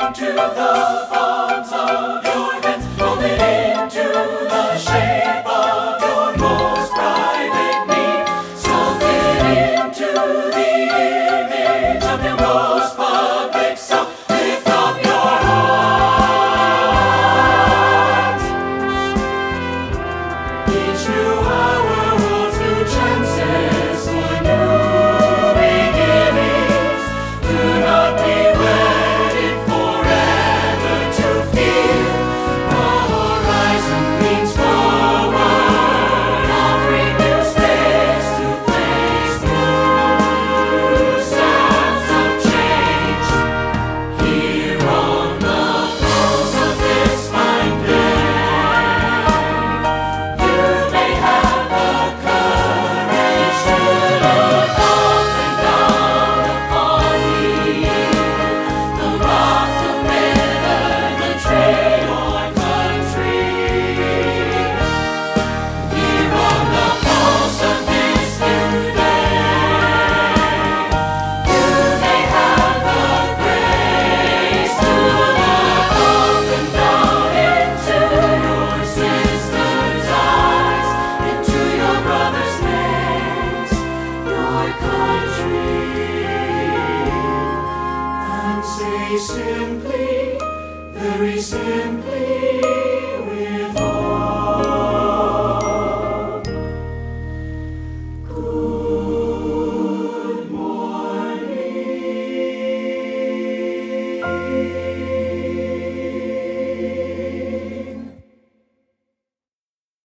into the palms of your hands, mold it into the shape of your most private need, sculpt it into the image of your most public self. Lift up your hearts. Each new hour holds new chances for new beginnings. Do not be wedded forever to fear. The horizon leans forward, offering new space to face new sounds of change. Here on the pulse of this fine day, you may have the courage to look up and down upon me. The rock, the river, the tree, or country. Here on the pulse of this new day, you may have the grace to look up and down into your sister's eyes, into your brother's face, your country, and say simply, very simply,